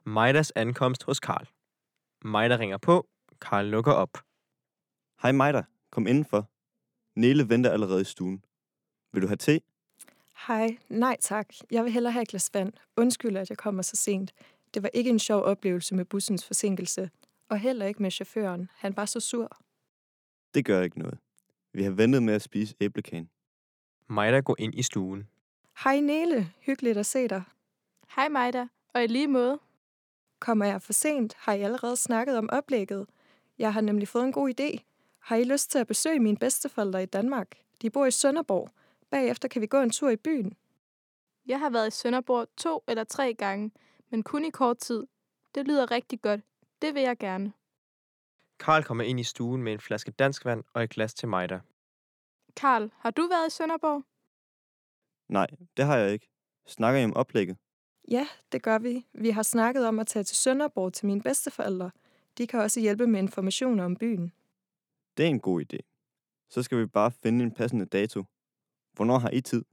Majdas ankomst hos Karl. Majda ringer på. Karl lukker op. Hej Majda, kom indenfor. Nele venter allerede i stuen. Vil du have te? Hej, nej tak. Jeg vil hellere have et glas vand. Undskyld, at jeg kommer så sent. Det var ikke en sjov oplevelse med bussens forsinkelse. Og heller ikke med chaufføren. Han var så sur. Det gør ikke noget. Vi har ventet med at spise æblekagen. Majda går ind i stuen. Hej Nele, hyggeligt at se dig. Hej Majda, og i lige måde. Kommer jeg for sent? Har I allerede snakket om oplægget? Jeg har nemlig fået en god idé. Har I lyst til at besøge mine bedsteforældre i Danmark? De bor i Sønderborg. Bagefter kan vi gå en tur i byen. Jeg har været i Sønderborg 2 eller 3 gange, men kun i kort tid. Det lyder rigtig godt. Det vil jeg gerne. Karl kommer ind i stuen med en flaske dansk vand og et glas til Majda. Karl, har du været i Sønderborg? Nej, det har jeg ikke. Snakker I om oplægget? Ja, det gør vi. Vi har snakket om at tage til Sønderborg til mine bedsteforældre. De kan også hjælpe med informationer om byen. Det er en god idé. Så skal vi bare finde en passende dato. Hvornår har I tid?